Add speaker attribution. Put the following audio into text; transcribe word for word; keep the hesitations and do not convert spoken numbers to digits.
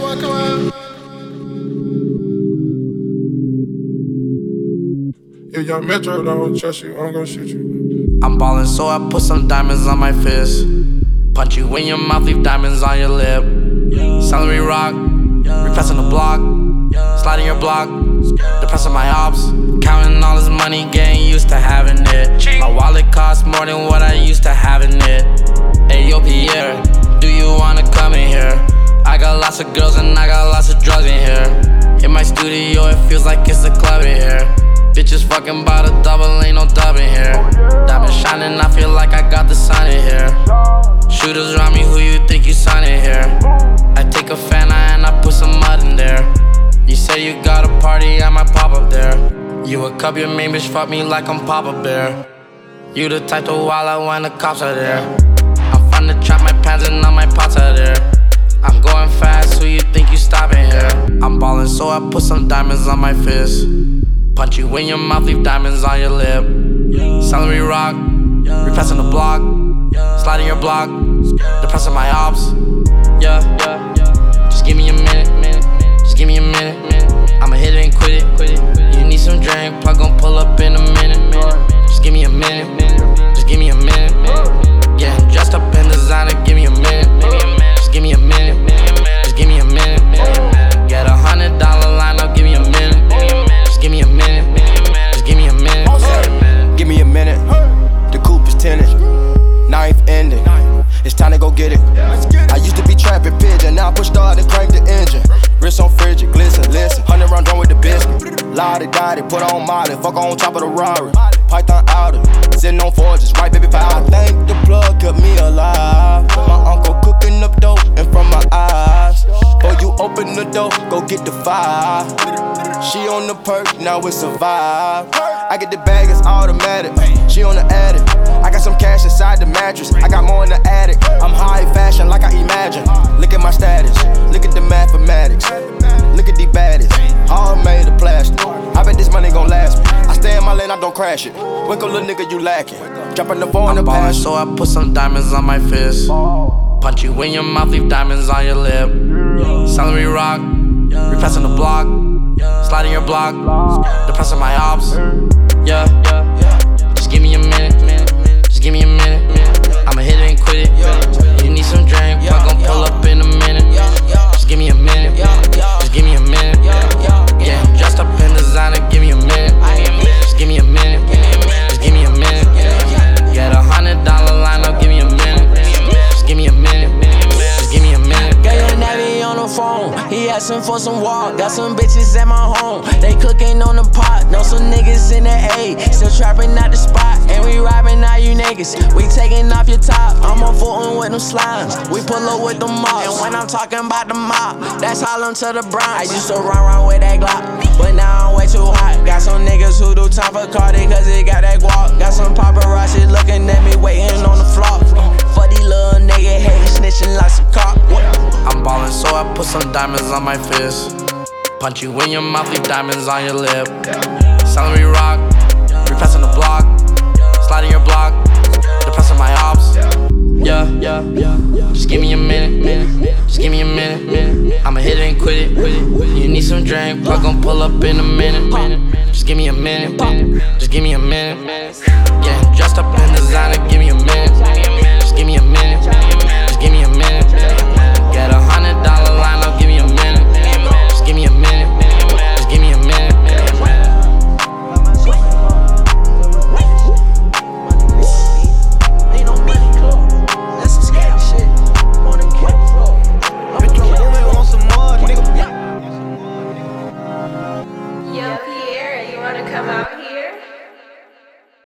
Speaker 1: on, come on. If young Metro don't trust you, I'm gon' shoot you.
Speaker 2: I'm ballin', so I put some diamonds on my fist. Punch you in your mouth, leave diamonds on your lip. Celery rock, repressing the block, sliding your block, depressing my ops. Counting all this money, getting used to having it. My wallet costs more than what I used to having it. Hey yo Pierre, do you wanna come in here? I got lots of girls and I got lots of drugs in here. In my studio, it feels like it's a club in here. Bitches fucking by the double, ain't no dub in here. Diamond shining, I feel like I got the sun in here. Shooters around me, who you think you signing here? I take a Fanta and I put some mud in there. You say you got a party, I might pop up there. You a cup, your main bitch fuck me like I'm Papa Bear. You the type to wild out when the cops are there. I'm fun to trap my pants and all my pots are there. I'm going fast, who you think you stopping here? I'm ballin', so I put some diamonds on my fist. Punch you in your mouth, leave diamonds on your lip. Celery rock, repressing the block, sliding your block, depressing my ops. Yeah, yeah, just give me a minute, minute. Just give me a minute, minute. I'ma hit it and quit it, quit it. You need some drink, plug gon' pull up in a minute, minute. Just give me a minute, minute. Just give me a minute, minute. Yeah, dressed up in designer, give me a minute, minute. Just give me a minute, minute. Just give me a minute, minute. Get a hundred dollar line up, give me a minute. Just give me a minute, just give me a minute.
Speaker 3: Give me a minute, the coupe is tinted, ninth ending, it's time to go get it. I used to be trapping pigeon, now I push start and crank the engine. Wrist on frigid, glisten, listen, hundred round drum with the biscuit. Lottie, dotty, put on molly, fuck on top of the Rari. Python outer, sitting on forges, right baby powder. I think the plug kept me alive. My uncle cooking up dope in front of my eyes. Before you open the door, go get the fire. She on the perk, now it's a vibe. I get the bag, it's automatic. She on the attic. I got some cash inside the mattress. I got more in the attic. I'm high fashion like I imagine. Look at my status. Look at the mathematics. Look at the baddest. All made of plastic. I bet this money gon' last me. I stay in my lane, I don't crash it. Winkle little nigga, you lacking. Jumping the phone in the past.
Speaker 2: So I put some diamonds on my fist. Punch you in your mouth, leave diamonds on your lip. Celery rock, repressing the block, sliding your block, depressing my ops. Yeah, just give me a minute, just give me a minute. I'ma hit it and quit it. You need some drink, I gon' pull up in a minute. Just give me a minute, just give me a minute. Yeah, dressed up in designer, give me a minute. Just give me a minute, just give me a minute. Get a hundred dollar line up, give me a minute. Just give me a minute, just give me a minute.
Speaker 4: Got your natty on the phone, he asking for some walk. Got some bitches at my home, they cooking on the pot. Know some niggas in the A, still trapping out the spot. And we robbing all you niggas, we taking off your top. I'm on footin' with them slimes, we pull up with the mops. And when I'm talking about the mop, that's Harlem to the Bronx. I used to run around with that Glock, but now I'm way too hot. Got some niggas who do time for Cardi cause they got that guap. Got some paparazzi looking at me waiting on the floor. For these little nigga hatin' snitching like some cop.
Speaker 2: I'm ballin', so I put some diamonds on my fist. Punch you in your mouth, leave diamonds on your lip. Celery rock, repressing the block, sliding your block, depressing my ops. Yeah, just give me a minute, just give me a minute. I'ma hit it and quit it. You need some drink, plug gon' pull up in a minute. Just give me a minute, just give me a minute. Yeah, dressed up in designer, give me a minute.